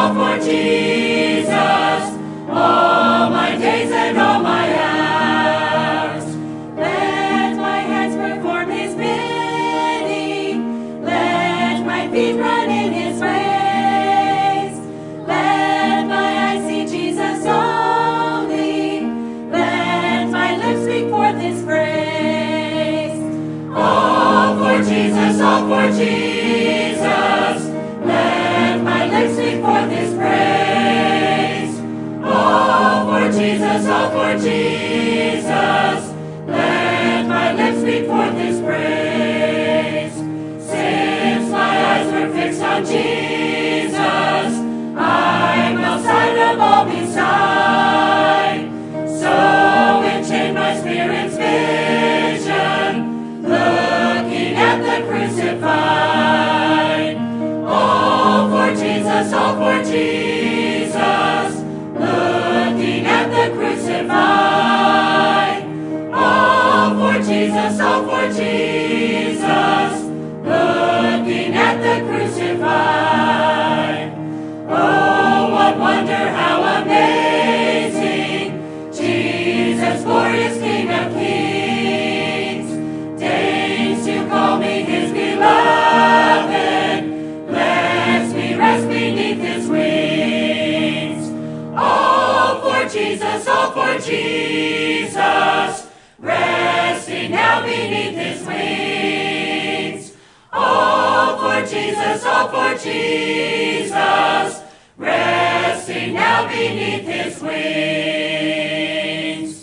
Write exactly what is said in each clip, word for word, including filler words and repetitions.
all for Jesus, all my days and all my hours. Let my hands perform his bidding, let my feet run in his ways, let my eyes see Jesus only, let my lips speak forth his praise. All for Jesus, all for Jesus, let my lips speak forth his praise. All for Jesus, all for Jesus, let my lips speak forth his praise. Since my eyes were fixed on Jesus, I'm outside of all beside. So enchained my spirit's vision, looking at the crucified. All for Jesus, all for Jesus, looking at the crucified. All for Jesus, all for Jesus, looking at the crucified. Oh, what wonder, how amazing, Jesus, glorious King of Kings, deigns to call me his beloved, lets me rest beneath his wings. All for Jesus, all for Jesus, resting now beneath his wings. All for Jesus, all for Jesus, resting now beneath his wings.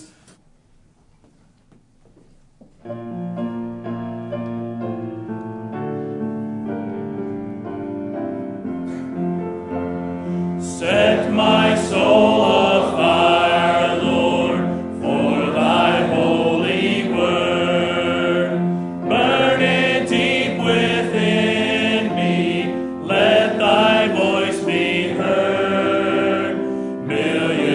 Set my soul afire, Lord, for thy holy word. Burn it deep within me, let thy voice be heard. Millions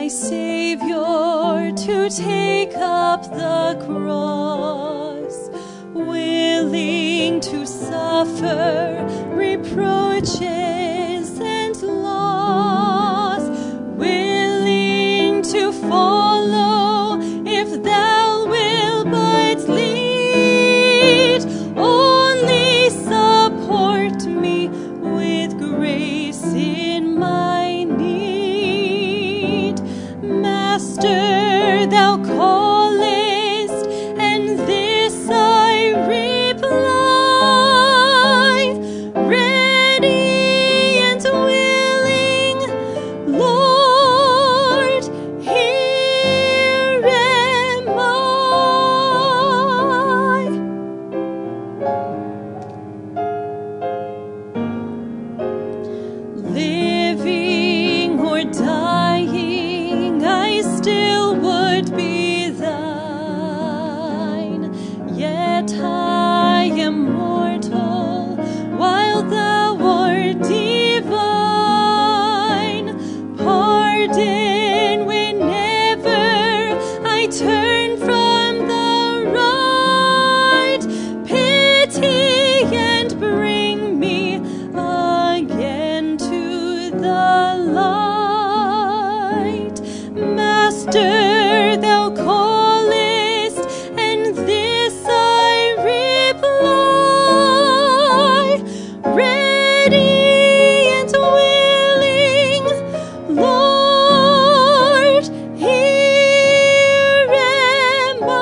Savior to take up the cross, willing to suffer reproaches and loss, willing to follow if thou wilt but lead. Only support me with grace in my need. Master, thou callest, and this I reply, ready and willing, Lord, here am I. Living or dying, I still would be thine, yet I am mortal while thou art divine. Pardon whenever I turn from the right, pity and bring me again to the light. Master, thou callest, and this I reply, ready and willing, Lord, here am I.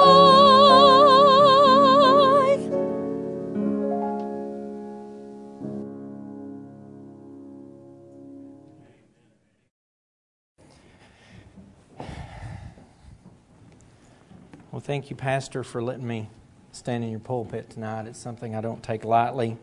Well, thank you, Pastor, for letting me stand in your pulpit tonight. It's something I don't take lightly.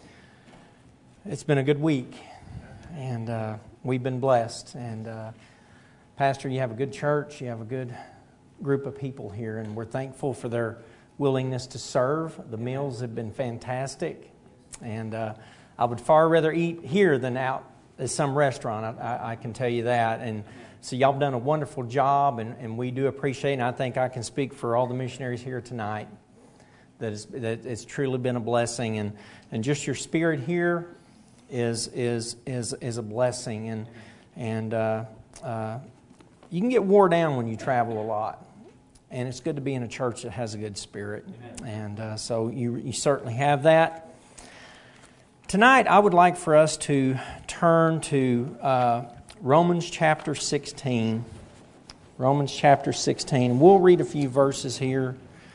It's been a good week, and uh, we've been blessed. And uh, Pastor, you have a good church. You have a good group of people here, and we're thankful for their willingness to serve. The meals have been fantastic, and uh, I would far rather eat here than out at some restaurant. I, I, I can tell you that. And so y'all have done a wonderful job, and, and we do appreciate it. And I think I can speak for all the missionaries here tonight that it's, that it's truly been a blessing. And, and just your spirit here is is is is a blessing. And and uh, uh, you can get wore down when you travel a lot, and it's good to be in a church that has a good spirit. And uh, so you you certainly have that. Tonight, I would like for us to turn to Uh, Romans chapter sixteen. Romans chapter sixteen. We'll read a few verses here,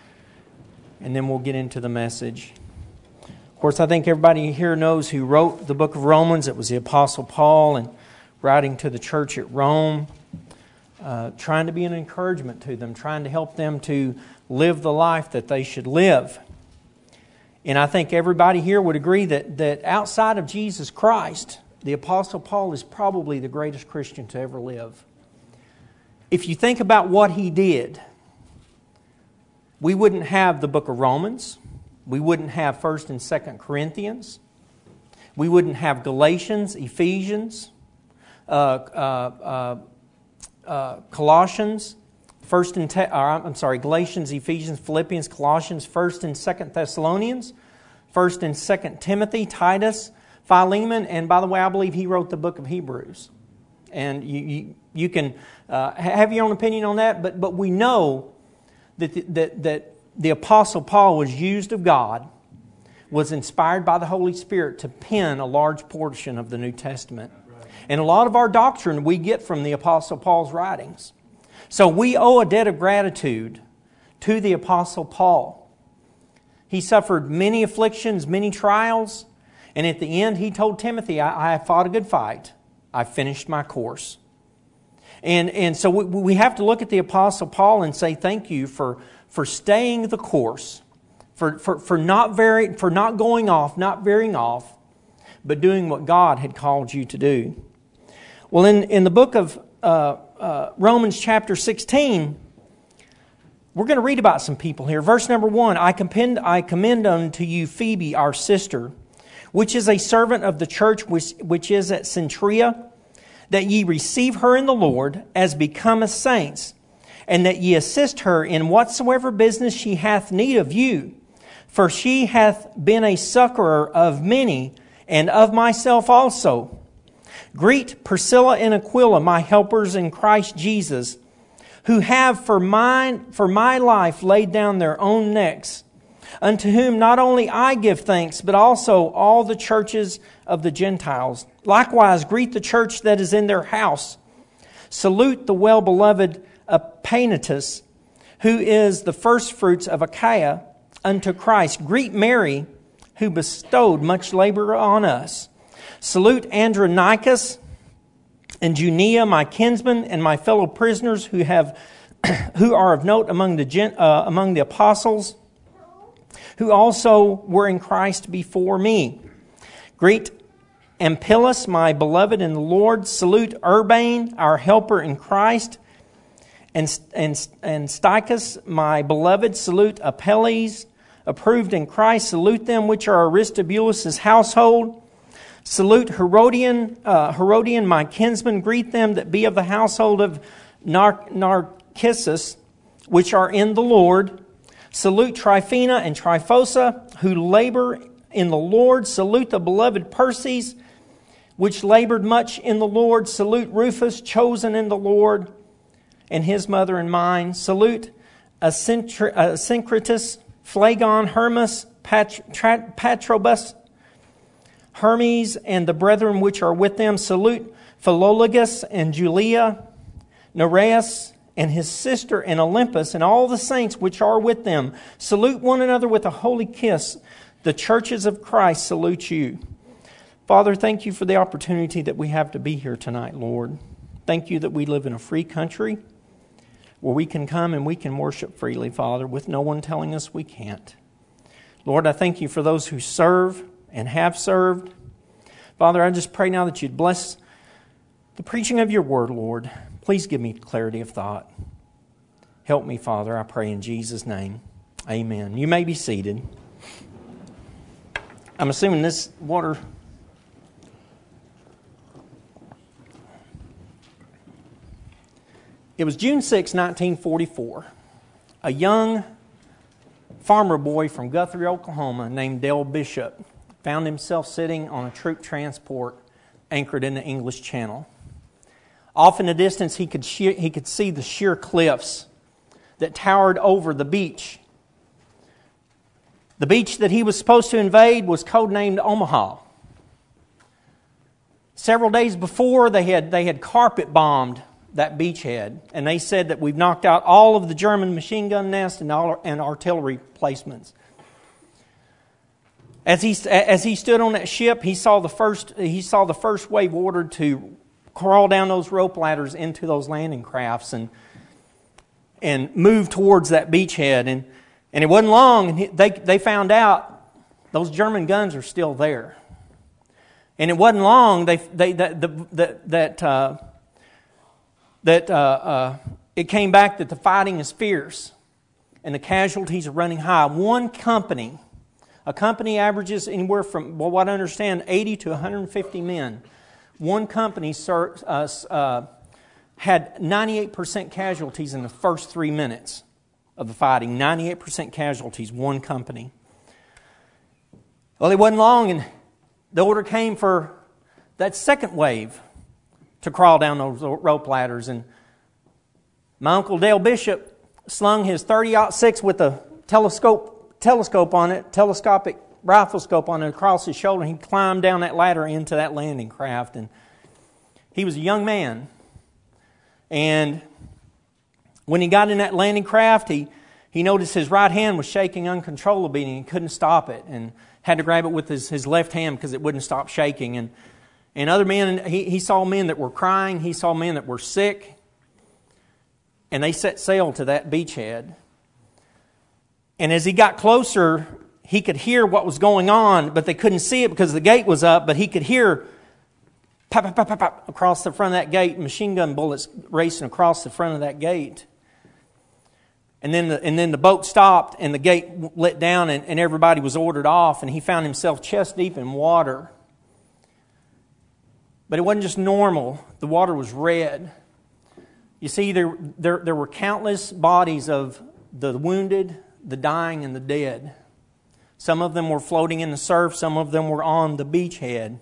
and then we'll get into the message. Of course, I think everybody here knows who wrote the book of Romans. It was the Apostle Paul, and writing to the church at Rome, uh, trying to be an encouragement to them, trying to help them to live the life that they should live. And I think everybody here would agree that, that outside of Jesus Christ, the Apostle Paul is probably the greatest Christian to ever live. If you think about what he did, we wouldn't have the book of Romans. We wouldn't have First and Second Corinthians. We wouldn't have Galatians, Ephesians, uh, uh, uh, uh, Colossians, First and Te- or, I'm sorry, Galatians, Ephesians, Philippians, Colossians, First and Second Thessalonians, First and Second Timothy, Titus, Philemon, and by the way, I believe he wrote the book of Hebrews. And you you, you can uh, have your own opinion on that, but but we know that the, that that the Apostle Paul was used of God, was inspired by the Holy Spirit to pen a large portion of the New Testament. And a lot of our doctrine we get from the Apostle Paul's writings. So we owe a debt of gratitude to the Apostle Paul. He suffered many afflictions, many trials. And at the end, he told Timothy, I, I have fought a good fight. I finished my course. And, and so we, we have to look at the Apostle Paul and say thank you for, for staying the course, for, for, for, not vary, for not going off, not veering off, but doing what God had called you to do. Well, in, in the book of uh, uh, Romans chapter sixteen, we're going to read about some people here. Verse number one, I commend, I commend unto you Phoebe, our sister, which is a servant of the church which, which is at Centuria, that ye receive her in the Lord as becometh saints, and that ye assist her in whatsoever business she hath need of you. For she hath been a succorer of many, and of myself also. Greet Priscilla and Aquila, my helpers in Christ Jesus, who have for mine, for my life laid down their own necks, unto whom not only I give thanks, but also all the churches of the Gentiles. Likewise, greet the church that is in their house. Salute the well-beloved Epaenetus, who is the firstfruits of Achaia unto Christ. Greet Mary, who bestowed much labor on us. Salute Andronicus and Junia, my kinsmen, and my fellow prisoners who have who are of note among the uh, among the apostles, who also were in Christ before me. Greet Ampilus, my beloved in the Lord. Salute Urbane, our helper in Christ. And, and, and Stychus, my beloved. Salute Apelles, approved in Christ. Salute them which are Aristobulus' household. Salute Herodian, uh, Herodian, my kinsman. Greet them that be of the household of Nar- Narcissus, which are in the Lord. Salute Tryphena and Tryphosa, who labor in the Lord. Salute the beloved Perses, which labored much in the Lord. Salute Rufus, chosen in the Lord, and his mother and mine. Salute Asyncritus, Phlegon, Hermas, Pat- Tra- Patrobus, Hermes, and the brethren which are with them. Salute Philologus and Julia, Nereus, and his sister, and Olympus, and all the saints which are with them. Salute one another with a holy kiss. The churches of Christ salute you. Father, thank you for the opportunity that we have to be here tonight, Lord. Thank you that we live in a free country where we can come and we can worship freely, Father, with no one telling us we can't. Lord, I thank you for those who serve and have served. Father, I just pray now that you'd bless the preaching of your word, Lord. Please give me clarity of thought. Help me, Father, I pray in Jesus' name. Amen. You may be seated. I'm assuming this water... It was June sixth, nineteen forty-four. A young farmer boy from Guthrie, Oklahoma, named Dale Bishop, found himself sitting on a troop transport anchored in the English Channel. Off in the distance, he could sheer, he could see the sheer cliffs that towered over the beach. The beach that he was supposed to invade was codenamed Omaha. Several days before, they had they had carpet bombed that beachhead, and they said that we've knocked out all of the German machine gun nests and, all, and artillery placements. As he as he stood on that ship, he saw the first he saw the first wave ordered to crawl down those rope ladders into those landing crafts and and move towards that beachhead. And and it wasn't long, and he, they they found out those German guns are still there. And it wasn't long they they that the, the, that. Uh, that uh, uh, it came back that the fighting is fierce and the casualties are running high. One company, a company averages anywhere from, well, what I understand, eighty to one hundred fifty men. One company sir, uh, uh, had ninety-eight percent casualties in the first three minutes of the fighting. ninety-eight percent casualties, one company. Well, it wasn't long, and the order came for that second wave to crawl down those rope ladders. And my Uncle Dale Bishop slung his thirty aught six with a telescope telescope on it, telescopic rifle scope on it across his shoulder. And he climbed down that ladder into that landing craft. And he was a young man. And when he got in that landing craft, he, he noticed his right hand was shaking uncontrollably, and he couldn't stop it, and had to grab it with his, his left hand because it wouldn't stop shaking. And And other men, he, he saw men that were crying. He saw men that were sick. And they set sail to that beachhead. And as he got closer, he could hear what was going on, but they couldn't see it because the gate was up. But he could hear pop, pop, pop, pop, pop across the front of that gate, machine gun bullets racing across the front of that gate. And then the, and then the boat stopped and the gate let down, and, and everybody was ordered off. And he found himself chest deep in water. But it wasn't just normal. The water was red. You see, there, there, there were countless bodies of the wounded, the dying, and the dead. Some of them were floating in the surf. Some of them were on the beachhead.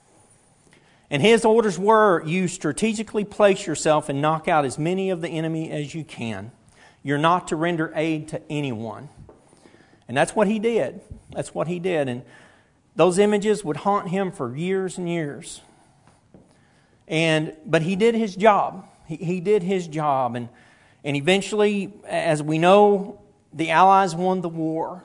And his orders were, you strategically place yourself and knock out as many of the enemy as you can. You're not to render aid to anyone. And that's what he did. That's what he did. And those images would haunt him for years and years. And but he did his job. He, he did his job. And, and eventually, as we know, the Allies won the war.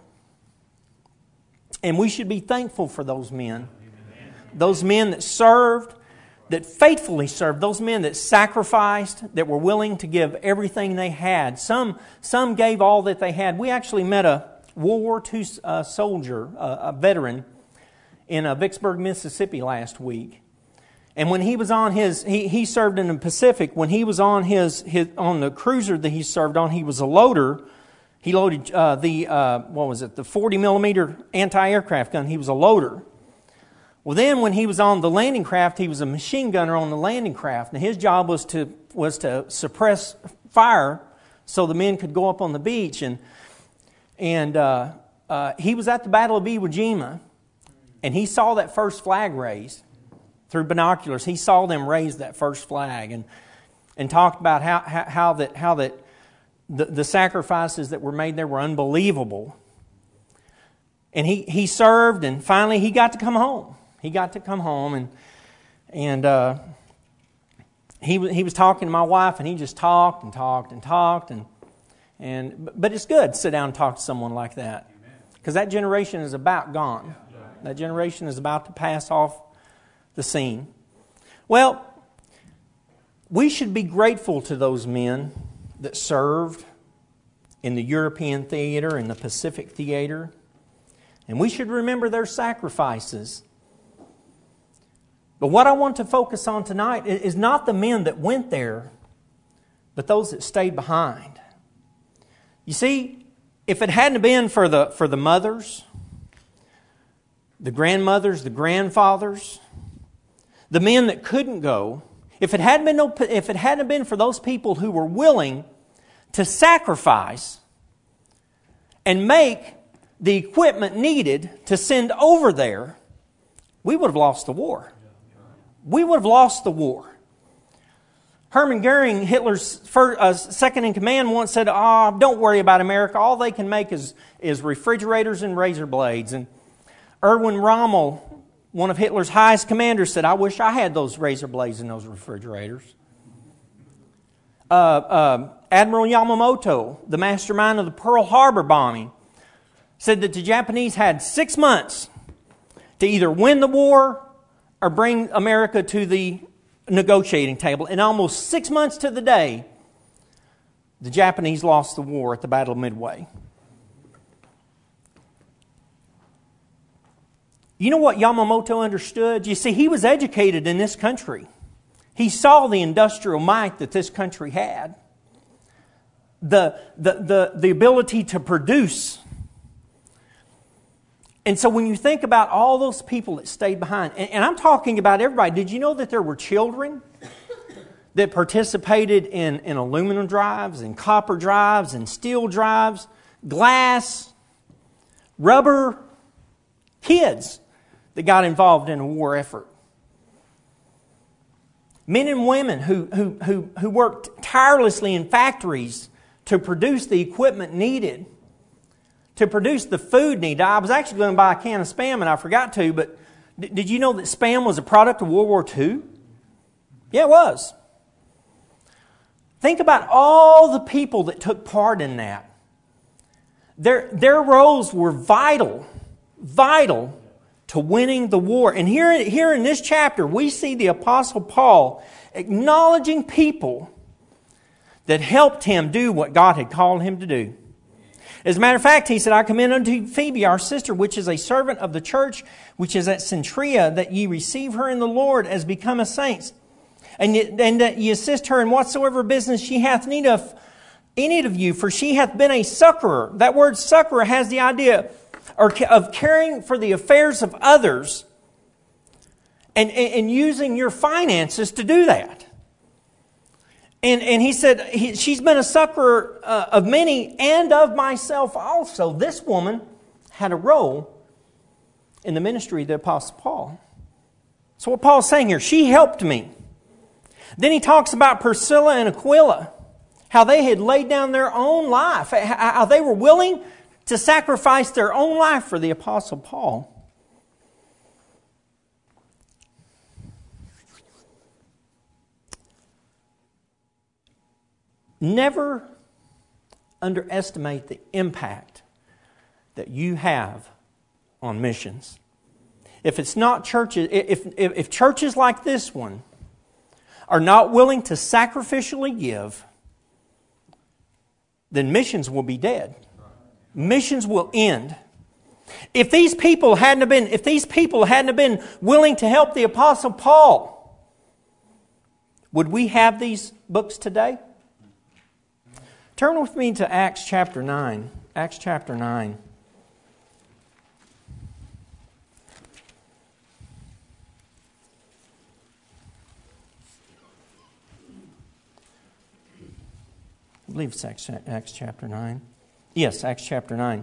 And we should be thankful for those men. Those men that served, that faithfully served, those men that sacrificed, that were willing to give everything they had. Some, some gave all that they had. We actually met a World War Two uh, soldier, uh, a veteran, in uh, Vicksburg, Mississippi last week. And when he was on his, he, he served in the Pacific. When he was on his, his on the cruiser that he served on, he was a loader. He loaded uh, the, uh, what was it, the forty millimeter anti-aircraft gun. He was a loader. Well, then when he was on the landing craft, he was a machine gunner on the landing craft. And his job was to was to suppress fire so the men could go up on the beach. And and uh, uh, he was at the Battle of Iwo Jima, and he saw that first flag raised through binoculars. He saw them raise that first flag, and and talked about how how, how that how that the, the sacrifices that were made there were unbelievable. And he he served, and finally he got to come home. He got to come home, and and uh, he he was talking to my wife, and he just talked and talked and talked, and and but it's good to sit down and talk to someone like that, because that generation is about gone. That generation is about to pass off the scene. Well, we should be grateful to those men that served in the European theater, in the Pacific theater, and we should remember their sacrifices. But what I want to focus on tonight is not the men that went there, but those that stayed behind. You see, if it hadn't been for the for the mothers, the grandmothers, the grandfathers, the men that couldn't go, if it hadn't been no, if it hadn't been for those people who were willing to sacrifice and make the equipment needed to send over there, we would have lost the war. We would have lost the war. Hermann Goering, Hitler's first, uh, second in command, once said, "Ah, oh, don't worry about America. All they can make is, is refrigerators and razor blades." And Erwin Rommel, one of Hitler's highest commanders, said, "I wish I had those razor blades and those refrigerators." Uh, uh, Admiral Yamamoto, the mastermind of the Pearl Harbor bombing, said that the Japanese had six months to either win the war or bring America to the negotiating table. And almost six months to the day, the Japanese lost the war at the Battle of Midway. You know what Yamamoto understood? You see, he was educated in this country. He saw the industrial might that this country had. The, the, the, the ability to produce. And so when you think about all those people that stayed behind, and, and I'm talking about everybody, did you know that there were children that participated in, in aluminum drives and copper drives and steel drives, glass, rubber, kids that got involved in a war effort? Men and women who, who, who, who worked tirelessly in factories to produce the equipment needed to produce the food needed. I was actually going to buy a can of Spam and I forgot to, but did you know that Spam was a product of World War Two? Yeah, it was. Think about all the people that took part in that. Their, their roles were vital, vital to winning the war. And here, here in this chapter, we see the Apostle Paul acknowledging people that helped him do what God had called him to do. As a matter of fact, he said, "I commend unto Phoebe, our sister, which is a servant of the church, which is at Centria, that ye receive her in the Lord as becometh saints, and, ye, and that ye assist her in whatsoever business she hath need of, any of you, for she hath been a succorer." That word succorer has the idea of caring for the affairs of others and, and, and using your finances to do that. And, and he said, he, she's been a succorer uh, of many and of myself also. This woman had a role in the ministry of the Apostle Paul. So what Paul's saying here, she helped me. Then he talks about Priscilla and Aquila, how they had laid down their own life, how they were willing to sacrifice their own life for the Apostle Paul. Never underestimate the impact that you have on missions. If it's not churches, if, if, if churches like this one are not willing to sacrificially give, then missions will be dead. Missions will end. If these people hadn't have been, if these people hadn't have been willing to help the Apostle Paul, would we have these books today? Turn with me to Acts chapter nine. Acts chapter nine. I believe it's Acts, Acts chapter nine. Yes, Acts chapter nine.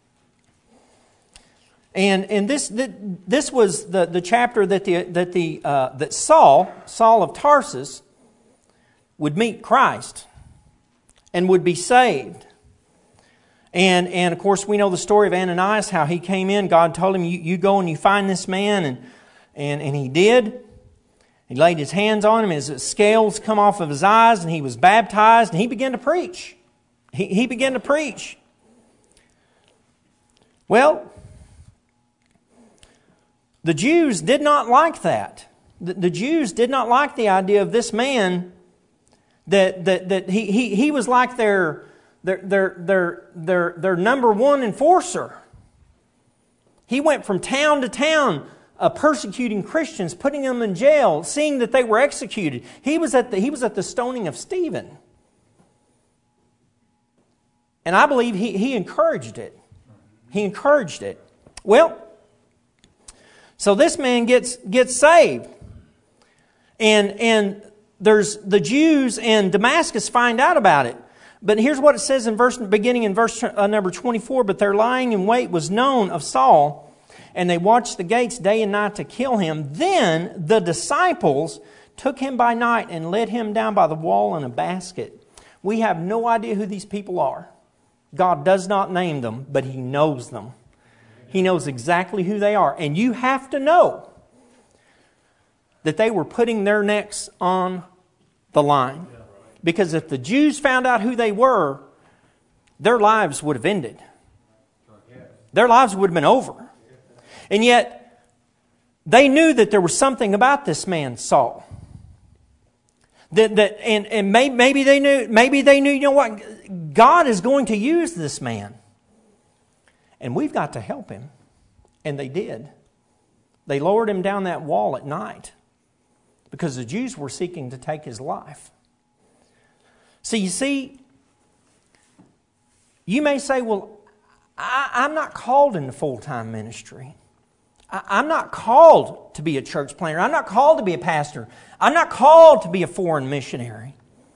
And and this this was the, the chapter that the that the uh, that Saul Saul of Tarsus would meet Christ and would be saved. And and of course we know the story of Ananias, how he came in. God told him, you, you go and you find this man, and and and he did. He laid his hands on him, his scales come off of his eyes, and he was baptized, and he began to preach. He, he began to preach. Well, the Jews did not like that. The, the Jews did not like the idea of this man, that that that he he, he was like their their their their their their number one enforcer. He went from town to town, Uh, persecuting Christians, putting them in jail, seeing that they were executed. He was at the he was at the stoning of Stephen, and I believe he he encouraged it. He encouraged it. Well, so this man gets gets saved, and and there's the Jews in Damascus find out about it. But here's what it says in verse beginning in verse uh, number twenty-four. But their lying in wait was known of Saul, and they watched the gates day and night to kill him. Then the disciples took him by night and led him down by the wall in a basket. We have no idea who these people are. God does not name them, but He knows them. He knows exactly who they are. And you have to know that they were putting their necks on the line. Because if the Jews found out who they were, their lives would have ended. Their lives would have been over. And yet, they knew that there was something about this man, Saul. That that and, and maybe, maybe they knew, maybe they knew, you know what, God is going to use this man. And we've got to help him. And they did. They lowered him down that wall at night, because the Jews were seeking to take his life. So you see, you may say, well, I, I'm not called into full-time ministry. I'm not called to be a church planter. I'm not called to be a pastor. I'm not called to be a foreign missionary.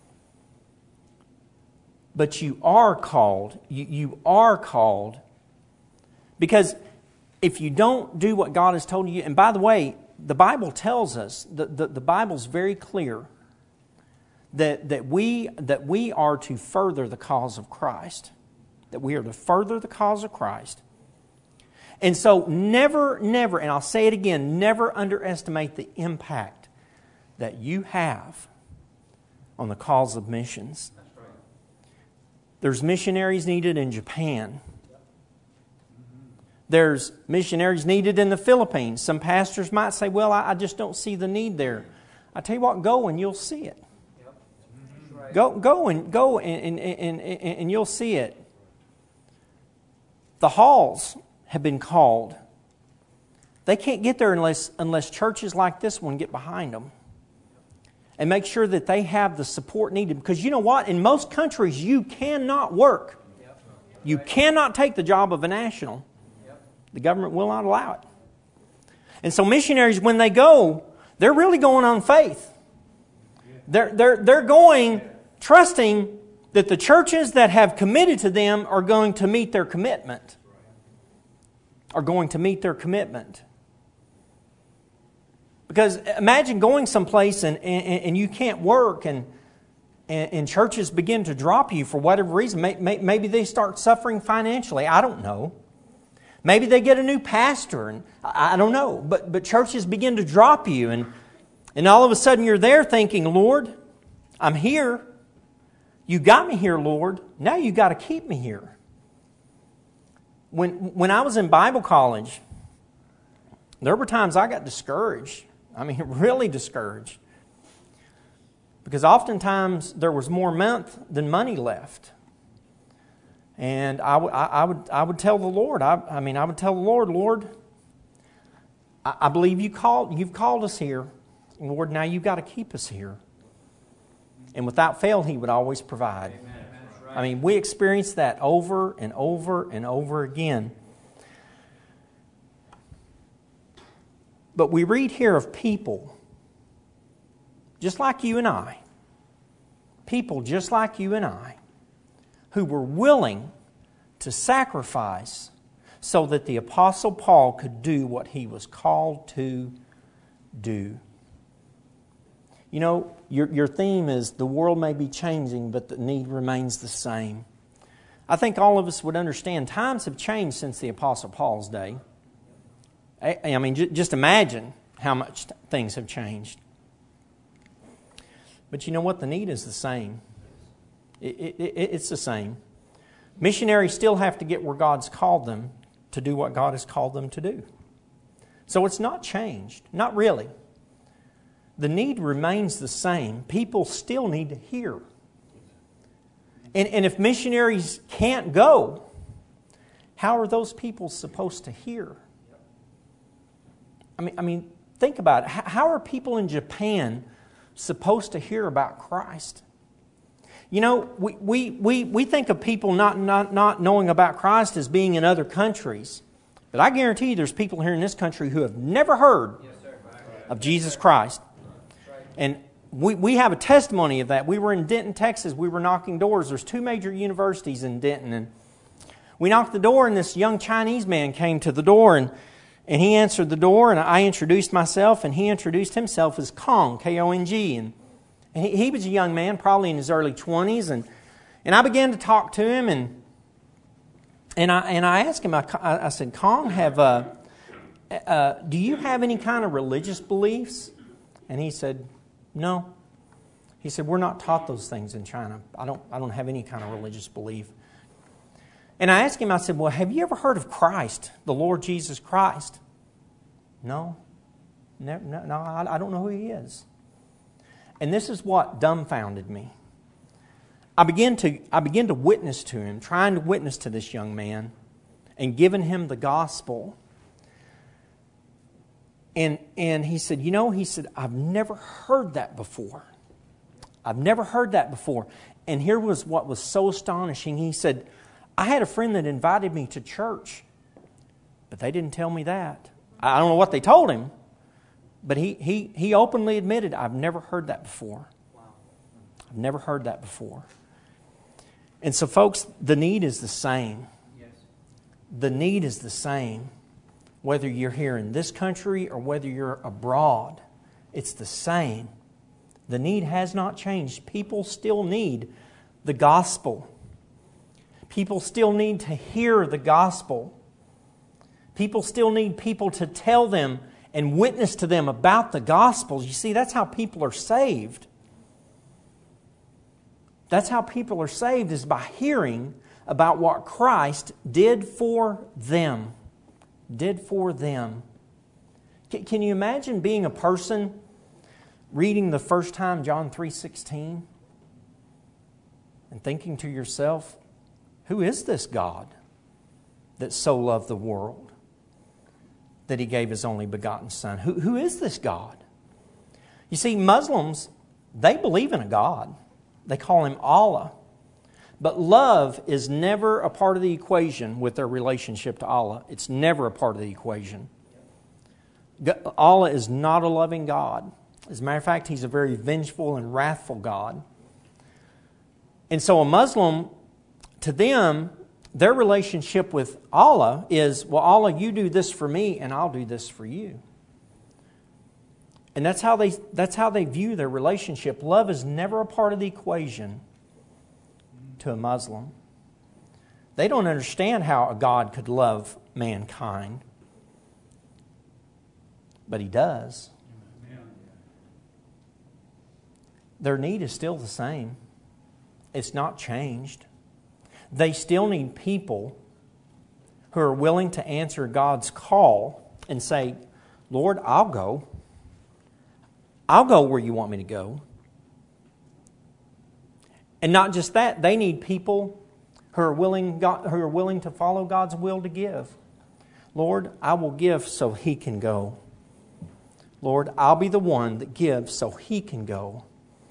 But you are called. You, you are called. Because if you don't do what God has told you, and by the way, the Bible tells us, the, the, the Bible's very clear, that, that, we, that we are to further the cause of Christ. That we are to further the cause of Christ. And so never, never, and I'll say it again, never underestimate the impact that you have on the cause of missions. That's right. There's missionaries needed in Japan. There's missionaries needed in the Philippines. Some pastors might say, well, I, I just don't see the need there. I tell you what, go and you'll see it. Yep. Right. Go, go and go and, and, and, and, and you'll see it. The halls have been called. They can't get there unless unless churches like this one get behind them and make sure that they have the support needed. Because you know what? In most countries, you cannot work. You cannot take the job of a national. The government will not allow it. And so missionaries, when they go, They're really going on faith. They're, they're, they're going trusting that the churches that have committed to them are going to meet their commitment. Are going to meet their commitment. Because imagine going someplace and, and, and you can't work and, and, and churches begin to drop you for whatever reason. Maybe they start suffering financially. I don't know. Maybe they get a new pastor, and I don't know. But but churches begin to drop you, and and all of a sudden you're there thinking, Lord, I'm here. You got me here, Lord. Now you got to keep me here. When when I was in Bible college, there were times I got discouraged. I mean, really discouraged. Because oftentimes there was more month than money left. And I, w- I, would I would tell the Lord, I, I mean, I would tell the Lord, Lord, I, I believe you called, you've called us here. And Lord, now you've got to keep us here. And without fail, He would always provide. Amen. Right. I mean, we experienced that over and over and over again. But we read here of people just like you and I, people just like you and I, who were willing to sacrifice so that the Apostle Paul could do what he was called to do. You know, your, your theme is the world may be changing, but the need remains the same. I think all of us would understand times have changed since the Apostle Paul's day. I, I mean, j- just imagine how much t- things have changed. But you know what? The need is the same. It, it, it, it's the same. Missionaries still have to get where God's called them to do what God has called them to do. So it's not changed. Not really. The need remains the same. People still need to hear. And, and if missionaries can't go, how are those people supposed to hear? I mean, I mean, think about it. How are people in Japan supposed to hear about Christ? You know, we, we, we, we think of people not, not, not knowing about Christ as being in other countries. But I guarantee you there's people here in this country who have never heard of Jesus Christ. And we, we have a testimony of that. We were in Denton, Texas. We were knocking doors. There's two major universities in Denton. And we knocked the door, and this young Chinese man came to the door, and, and he answered the door, and I introduced myself, and he introduced himself as Kong, K O N G. And he, he was a young man, probably in his early twenties, and, and I began to talk to him, and and I and I asked him, I, I said, Kong, have uh, uh, do you have any kind of religious beliefs? And he said, no. He said, we're not taught those things in China. I don't I don't have any kind of religious belief. And I asked him, I said, well, have you ever heard of Christ, the Lord Jesus Christ? No. No, no, no I, I don't know who He is. And this is what dumbfounded me. I began to I began to witness to him, trying to witness to this young man and giving him the gospel. And and he said, you know, he said, I've never heard that before. I've never heard that before. And here was what was so astonishing. He said, I had a friend that invited me to church, but they didn't tell me that. I don't know what they told him, but he he he openly admitted, I've never heard that before. I've never heard that before. And so, folks, the need is the same. Yes. The need is the same. Whether you're here in this country or whether you're abroad, it's the same. The need has not changed. People still need the gospel. People still need to hear the gospel. People still need people to tell them and witness to them about the gospel. You see, that's how people are saved. That's how people are saved, is by hearing about what Christ did for them. Did for them. Can you imagine being a person reading the first time John three sixteen and thinking to yourself, who is this God that so loved the world that He gave His only begotten Son? Who, who is this God? You see, Muslims, they believe in a God. They call Him Allah. But love is never a part of the equation with their relationship to Allah. It's never a part of the equation. Allah is not a loving God. As a matter of fact, He's a very vengeful and wrathful God. And so a Muslim, to them, their relationship with Allah is, well, Allah, you do this for me and I'll do this for you. And that's how they that's how they view their relationship. Love is never a part of the equation to a Muslim. They don't understand how a God could love mankind. But He does. Their need is still the same. It's not changed. They still need people who are willing to answer God's call and say, Lord, I'll go. I'll go where you want me to go. And not just that, they need people who are willing, God, who are willing to follow God's will to give. Lord, I will give so He can go. Lord, I'll be the one that gives so He can go.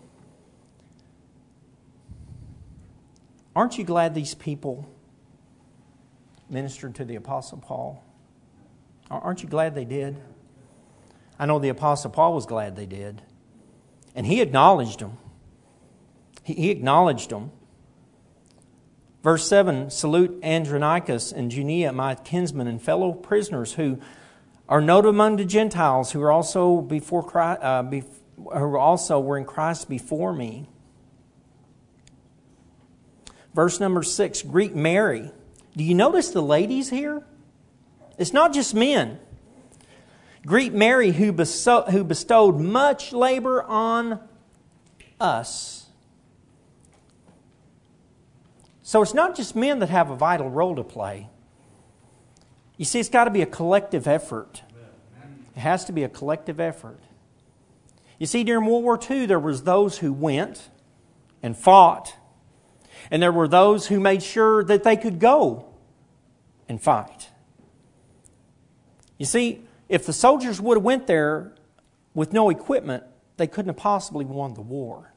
Aren't you glad these people ministered to the Apostle Paul? Aren't you glad they did? I know the Apostle Paul was glad they did. And he acknowledged them. He, he acknowledged them. Verse seven, salute Andronicus and Junia, my kinsmen and fellow prisoners, who are noted among the Gentiles, who are also before Christ, uh, bef- who also were in Christ before me. Verse number six, greet Mary. Do you notice the ladies here? It's not just men. Greet Mary, who bestow, who bestowed much labor on us. So it's not just men that have a vital role to play. You see, it's got to be a collective effort. It has to be a collective effort. You see, during World War Two, there was those who went and fought. And there were those who made sure that they could go and fight. You see, if the soldiers would have went there with no equipment, they couldn't have possibly won the war.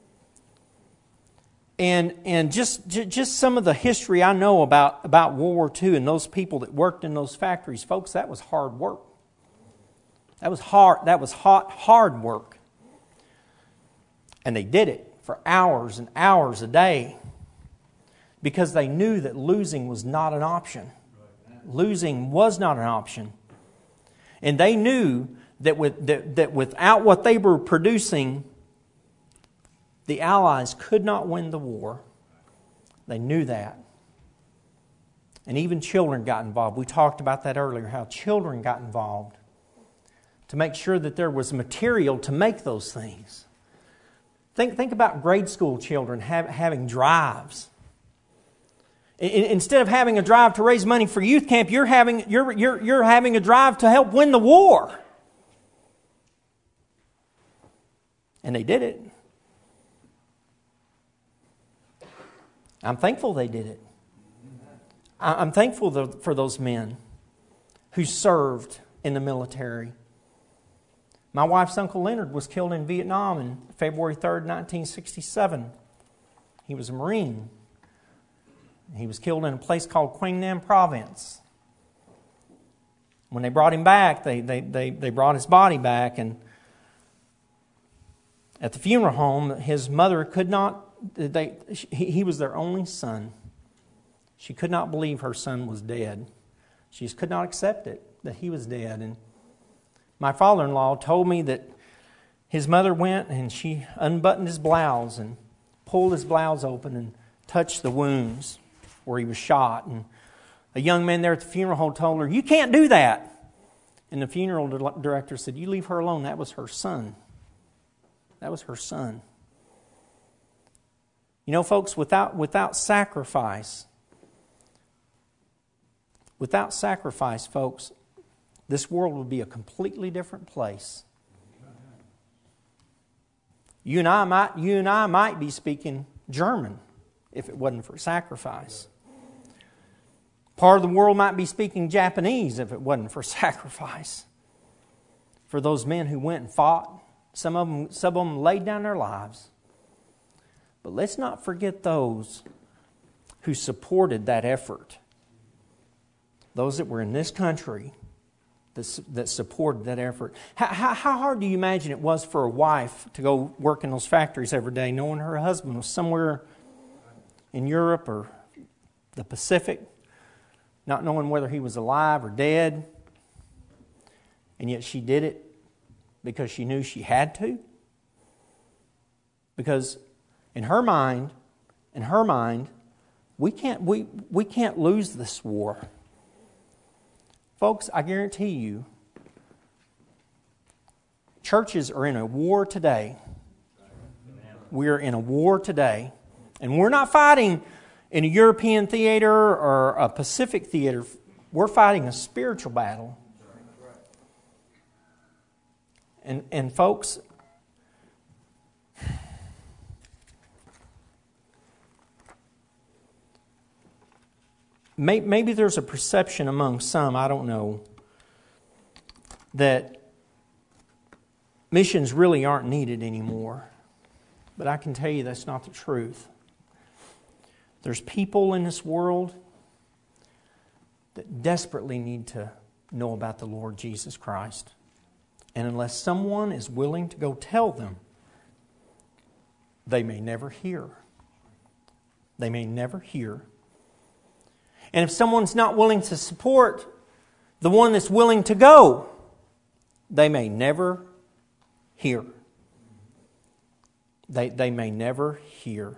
And and just just some of the history I know about, about World War Two and those people that worked in those factories, folks, that was hard work. That was hard. That was hot, hard work. And they did it for hours and hours a day because they knew that losing was not an option. Losing was not an option. And they knew that, with, that, that without what they were producing, the Allies could not win the war. They knew that. And even children got involved. We talked about that earlier, how children got involved to make sure that there was material to make those things. Think, think about grade school children have, having drives. Instead of having a drive to raise money for youth camp, you're having, you're, you're, you're having a drive to help win the war. And they did it. I'm thankful they did it. I'm thankful for those men who served in the military. My wife's Uncle Leonard was killed in Vietnam on February third, nineteen sixty-seven. He was a Marine. He was killed in a place called Quang Nam Province. When they brought him back, they, they, they, they brought his body back, and at the funeral home, his mother could not, they, he, he was their only son. She could not believe her son was dead. She just could not accept it, that he was dead. And my father-in-law told me that his mother went and she unbuttoned his blouse and pulled his blouse open and touched the wounds where he was shot. And a young man there at the funeral home told her, "You can't do that." And the funeral director said, "You leave her alone. That was her son. That was her son." You know, folks, without without sacrifice, without sacrifice, folks, this world would be a completely different place. You and I might, you and I might be speaking German if it wasn't for sacrifice. Part of the world might be speaking Japanese if it wasn't for sacrifice. For those men who went and fought, some of them, some of them laid down their lives. But let's not forget those who supported that effort. Those that were in this country that, that supported that effort. How, how, how hard do you imagine it was for a wife to go work in those factories every day, knowing her husband was somewhere in Europe or the Pacific, not knowing whether he was alive or dead, and yet she did it because she knew she had to? Because in her mind, in her mind, we can't we, we can't lose this war. Folks, I guarantee you, churches are in a war today. We're in a war today. And we're not fighting in a European theater or a Pacific theater. We're fighting a spiritual battle. And, and folks, maybe there's a perception among some, I don't know, that missions really aren't needed anymore. But I can tell you that's not the truth. There's people in this world that desperately need to know about the Lord Jesus Christ. And unless someone is willing to go tell them, they may never hear. They may never hear. And if someone's not willing to support the one that's willing to go, they may never hear. They, they may never hear.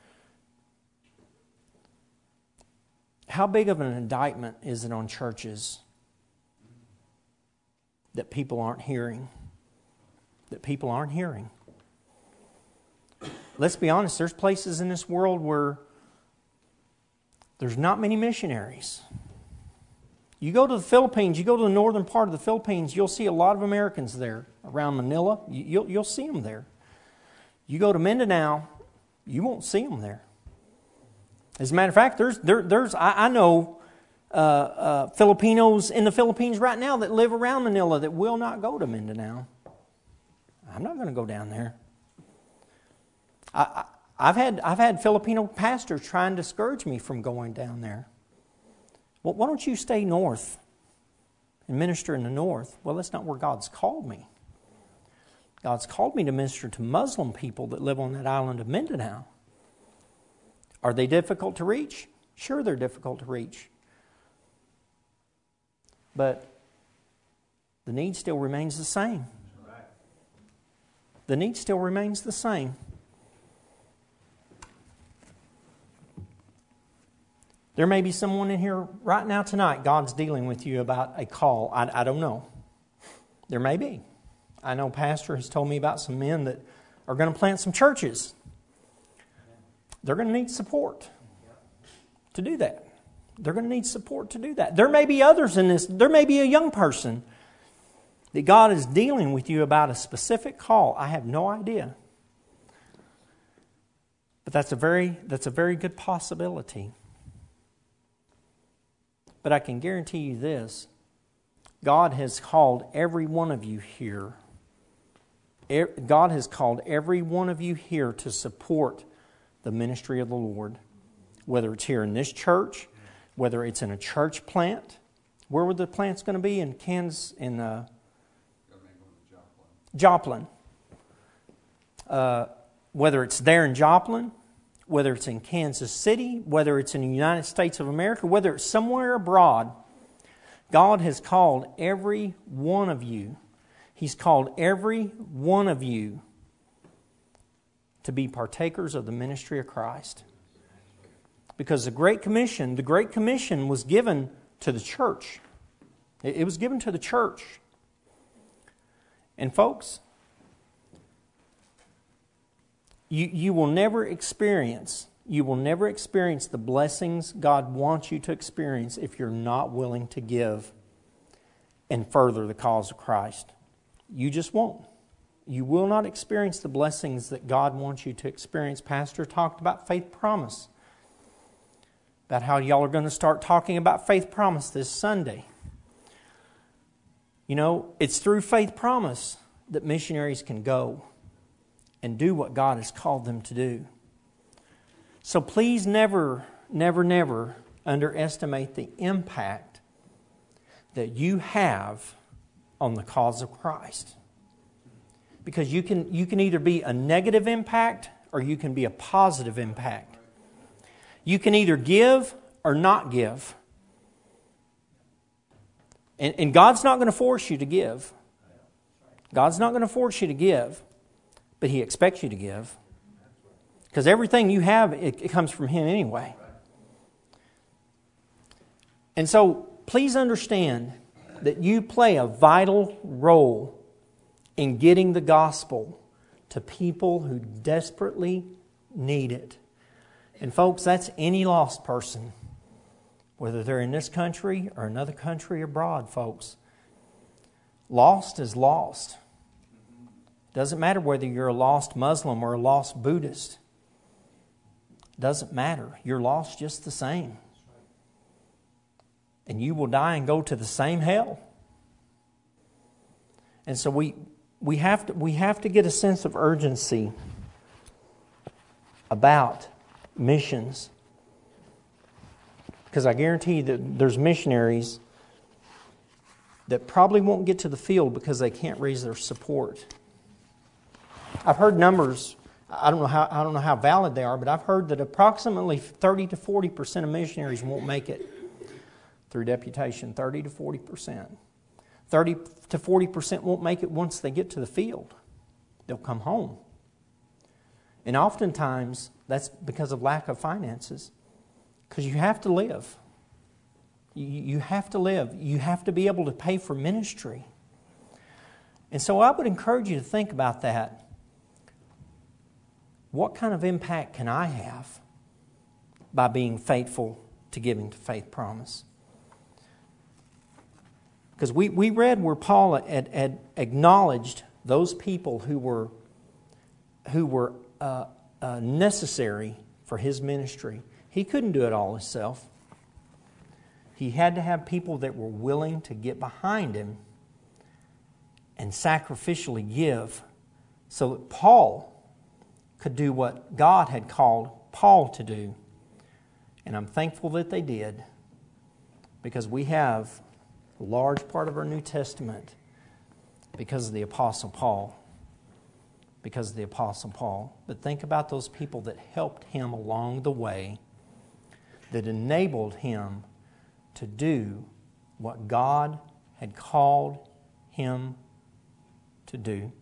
How big of an indictment is it on churches that people aren't hearing? That people aren't hearing. Let's be honest, there's places in this world where there's not many missionaries. You go to the Philippines, you go to the northern part of the Philippines, you'll see a lot of Americans there. Around Manila, you'll, you'll see them there. You go to Mindanao, you won't see them there. As a matter of fact, there's there, there's I, I know uh, uh, Filipinos in the Philippines right now that live around Manila that will not go to Mindanao. I'm not going to go down there. I, I, I've had I've had Filipino pastors try and discourage me from going down there. Well, why don't you stay north and minister in the north? Well, that's not where God's called me. God's called me to minister to Muslim people that live on that island of Mindanao. Are they difficult to reach? Sure, they're difficult to reach. But the need still remains the same. The need still remains the same. There may be someone in here right now tonight, God's dealing with you about a call. I, I don't know. There may be. I know Pastor has told me about some men that are going to plant some churches. They're going to need support to do that. They're going to need support to do that. There may be others in this. There may be a young person that God is dealing with you about a specific call. I have no idea. But that's a very, that's a very good possibility. But I can guarantee you this. God has called every one of you here. God has called every one of you here to support the ministry of the Lord. Whether it's here in this church, whether it's in a church plant. Where were the plants going to be? In Kansas, in uh, Joplin. Uh, whether it's there in Joplin, whether it's in Kansas City, whether it's in the United States of America, whether it's somewhere abroad, God has called every one of you. He's called every one of you to be partakers of the ministry of Christ. Because the Great Commission, the Great Commission was given to the church. It was given to the church. And folks, you, you will never experience, you will never experience the blessings God wants you to experience if you're not willing to give and further the cause of Christ. You just won't. You will not experience the blessings that God wants you to experience. Pastor talked about faith promise. About how y'all are going to start talking about faith promise this Sunday. You know, it's through faith promise that missionaries can go and do what God has called them to do. So please never, never, never underestimate the impact that you have on the cause of Christ. Because you can, you can either be a negative impact or you can be a positive impact. You can either give or not give. And, and God's not going to force you to give. God's not going to force you to give, but He expects you to give. Because everything you have, it, it comes from Him anyway. And so, please understand that you play a vital role in getting the gospel to people who desperately need it. And folks, that's any lost person, whether they're in this country or another country abroad, folks. Lost is lost. Doesn't matter whether you're a lost Muslim or a lost Buddhist. Doesn't matter. You're lost just the same. And you will die and go to the same hell. And so we we have to we have to get a sense of urgency about missions. Because I guarantee you that there's missionaries that probably won't get to the field because they can't raise their support. I've heard numbers, I don't know how I don't know how valid they are, but I've heard that approximately thirty to forty percent of missionaries won't make it through deputation. thirty to forty percent. thirty to forty percent won't make it once they get to the field. They'll come home. And oftentimes, that's because of lack of finances. Because you have to live. You, you have to live. You have to be able to pay for ministry. And so I would encourage you to think about that. What kind of impact can I have by being faithful to giving to Faith Promise? Because we, we read where Paul had, had acknowledged those people who were, who were uh, uh, necessary for his ministry. He couldn't do it all himself. He had to have people that were willing to get behind him and sacrificially give so that Paul could do what God had called Paul to do. And I'm thankful that they did, because we have a large part of our New Testament because of the Apostle Paul. Because of the Apostle Paul. But think about those people that helped him along the way, that enabled him to do what God had called him to do.